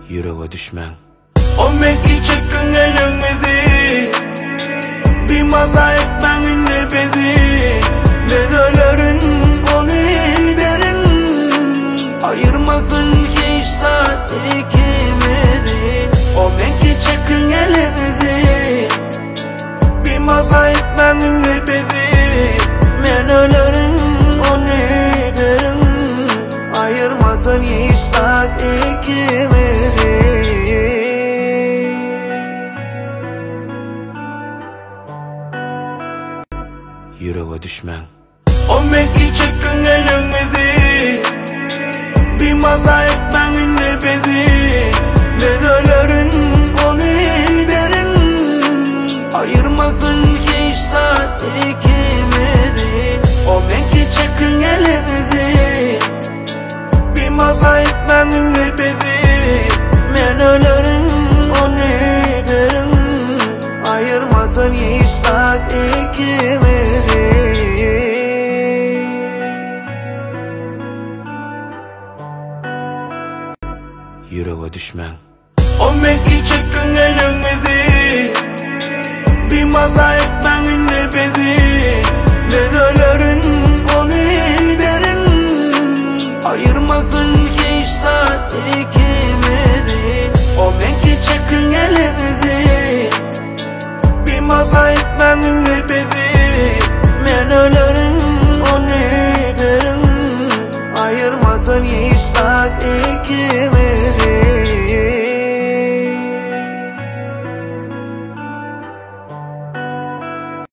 yüreğe düşmen. O meki çıkın elimizi, bir maza etmenin nebezi. Ben ölürüm onu verin, ayırmasın ki hiç saat ikimizi. O meki çıkın elimizi, bir maza etmenin nebezi. Ben ölürüm onu verin, ayırmasın hiç saat ikimizi. Yüreğe düşmen. O meki çıkın elimizi, bir maza etmenin nebezi. Ben ölürüm onu verin, ayırmasın ki hiç saat ikimizi. O meki çıkın elimizi, bir maza etmenin nebezi. Ben ölürüm onu verin, ayırmasın hiç saat ikimizi. Yüreğe düşmen. O meki çıkın elimizi, bir maza etmenin nebezi. Ben ölürüm